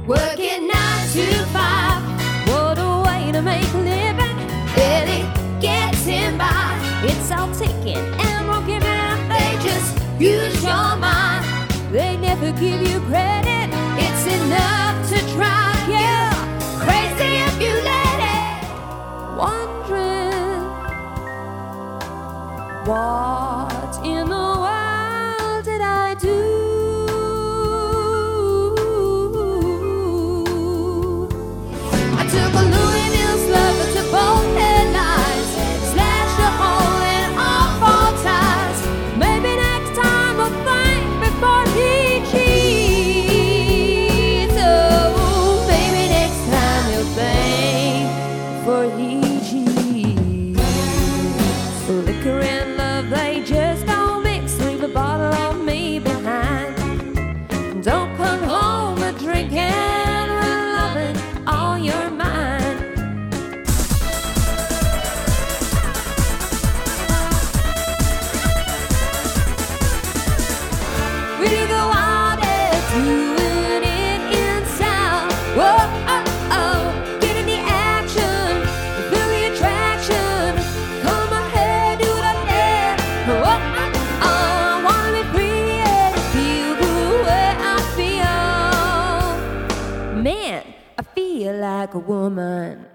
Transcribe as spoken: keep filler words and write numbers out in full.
working nine to five. What a way to make a living. Barely gets him by. It's all taken and won't give it. They just use your mind. They never give you credit. It's enough to drive you crazy if you let it. Wondering what in the world did I do? I took a Louisville slugger to both headlines, slashed a hole in all four ties. Maybe next time I'll think before he cheats. Oh, maybe next time you'll think before he cheats. Liquor and love, they just don't mix. Leave a bottle of me behind. Don't come home a drinking when loving all your mind. Really go out and doing it in sound. Whoa, oh, oh, get in the action, feel the attraction. Come ahead, do the dance. Whoa, oh, oh, I wanna be free and feel the way I feel. Man, I feel like a woman.